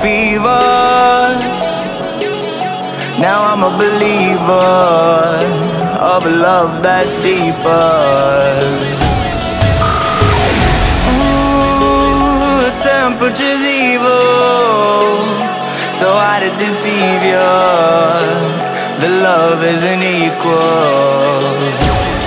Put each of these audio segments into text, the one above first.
fever. Now I'm a believer of a love that's deeper. Ooh, the temperature's evil, so I to deceive you. The love isn't equal.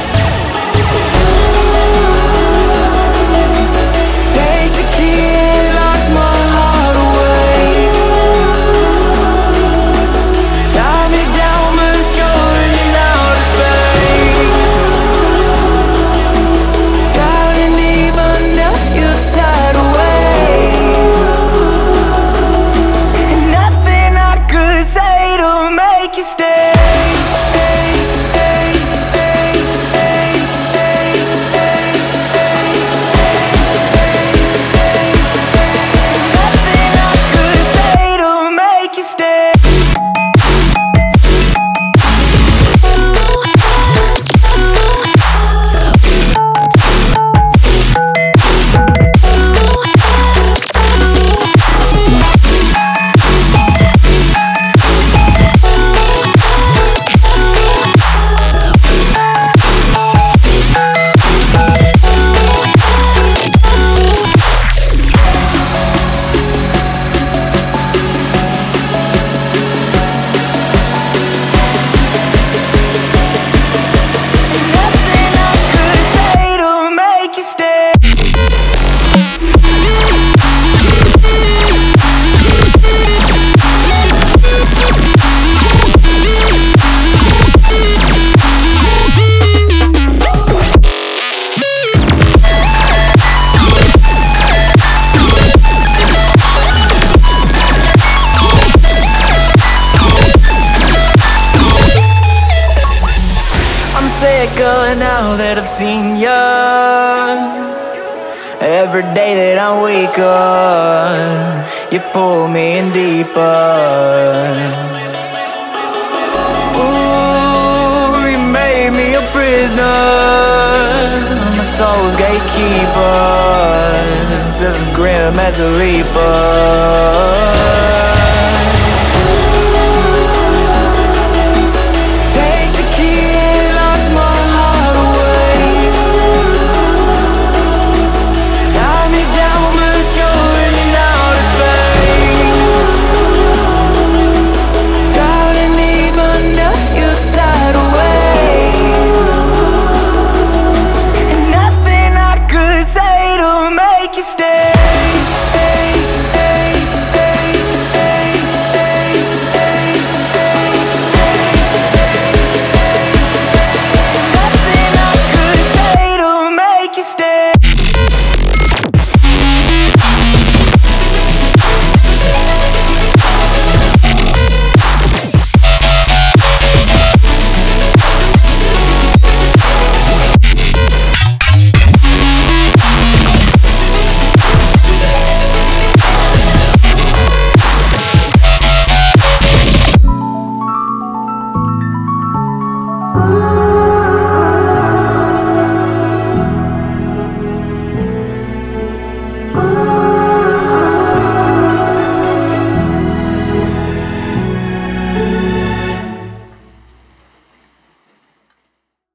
Sicker now that I've seen you. Every day that I wake up, you pull me in deeper. Ooh, you made me a prisoner, my soul's gatekeeper, just as grim as a reaper.